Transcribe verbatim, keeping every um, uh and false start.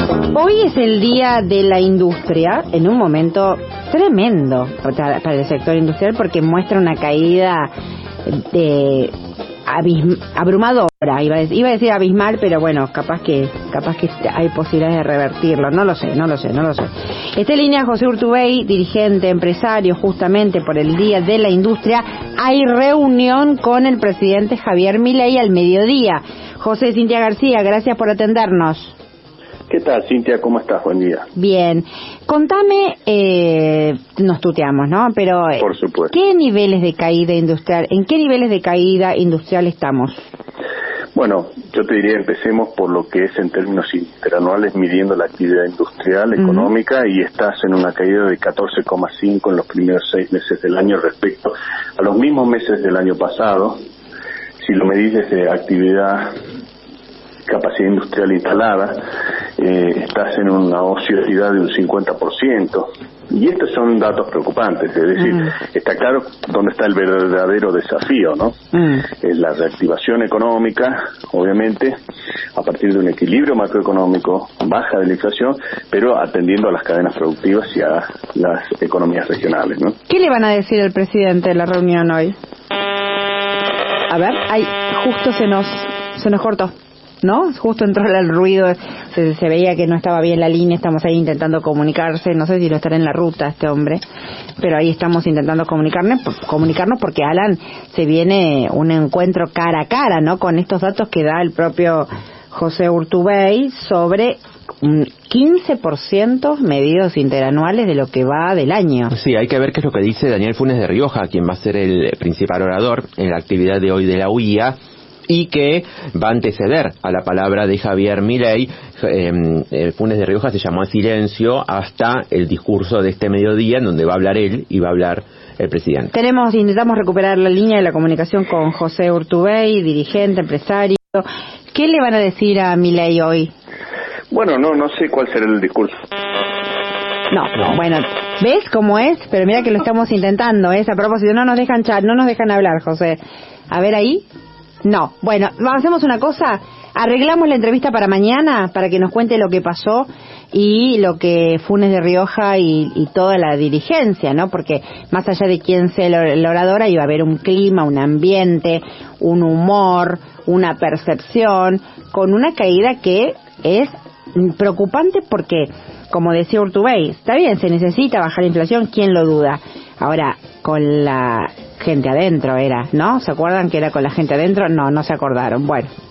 Hoy es el Día de la Industria, en un momento tremendo para, para el sector industrial, porque muestra una caída de abism, abrumadora. Iba a, decir, iba a decir abismal, pero bueno, capaz que capaz que hay posibilidades de revertirlo. No lo sé, no lo sé, no lo sé. Está en línea José Urtubey, dirigente, empresario, justamente por el Día de la Industria. Hay reunión con el presidente Javier Milei al mediodía. José, Cintia García, gracias por atendernos. ¿Qué tal, Cintia? ¿Cómo estás? Buen día. Bien. Contame, eh, nos tuteamos, ¿no? Pero, por supuesto. ¿Qué niveles de caída industrial, en qué niveles de caída industrial estamos? Bueno, yo te diría, empecemos por lo que es en términos interanuales, midiendo la actividad industrial, económica, uh-huh. y estás en una caída de catorce coma cinco en los primeros seis meses del año respecto a los mismos meses del año pasado. Si lo medís desde actividad, capacidad industrial instalada, eh, estás en una ociosidad de un cincuenta por ciento. Y estos son datos preocupantes, es decir, mm. está claro dónde está el verdadero desafío, ¿no? Mm. Es la reactivación económica, obviamente, a partir de un equilibrio macroeconómico, baja de la inflación, pero atendiendo a las cadenas productivas y a las economías regionales, ¿no? ¿Qué le van a decir al presidente de la reunión hoy? A ver, ay, justo se nos, se nos cortó, ¿no? Justo entró el ruido, se, se veía que no estaba bien la línea, estamos ahí intentando comunicarse, no sé si lo estará en la ruta este hombre, pero ahí estamos intentando comunicarnos, comunicarnos porque, Alan, se viene un encuentro cara a cara, ¿no? Con estos datos que da el propio José Urtubey sobre un quince por ciento medidos interanuales de lo que va del año. Sí, hay que ver qué es lo que dice Daniel Funes de Rioja, quien va a ser el principal orador en la actividad de hoy de la U I A, y que va a anteceder a la palabra de Javier Milei. Eh, eh, Funes de Rioja se llamó a silencio hasta el discurso de este mediodía, en donde va a hablar él y va a hablar el presidente. Tenemos, intentamos recuperar la línea de la comunicación con José Urtubey, dirigente, empresario. ¿Qué le van a decir a Milei hoy? Bueno, no, no sé cuál será el discurso. No, no, bueno, ¿ves cómo es? Pero mira que lo estamos intentando, ¿eh? A propósito, no nos dejan chat, no nos dejan hablar, José. A ver ahí. No, bueno, hacemos una cosa, arreglamos la entrevista para mañana para que nos cuente lo que pasó y lo que Funes de Rioja y, y toda la dirigencia, ¿no? Porque más allá de quién sea el orador, iba a haber un clima, un ambiente, un humor, una percepción, con una caída que es preocupante porque, como decía Urtubey, está bien, se necesita bajar la inflación, ¿quién lo duda? Ahora, con la gente adentro era, ¿no? ¿Se acuerdan que era con la gente adentro? No, no se acordaron. Bueno.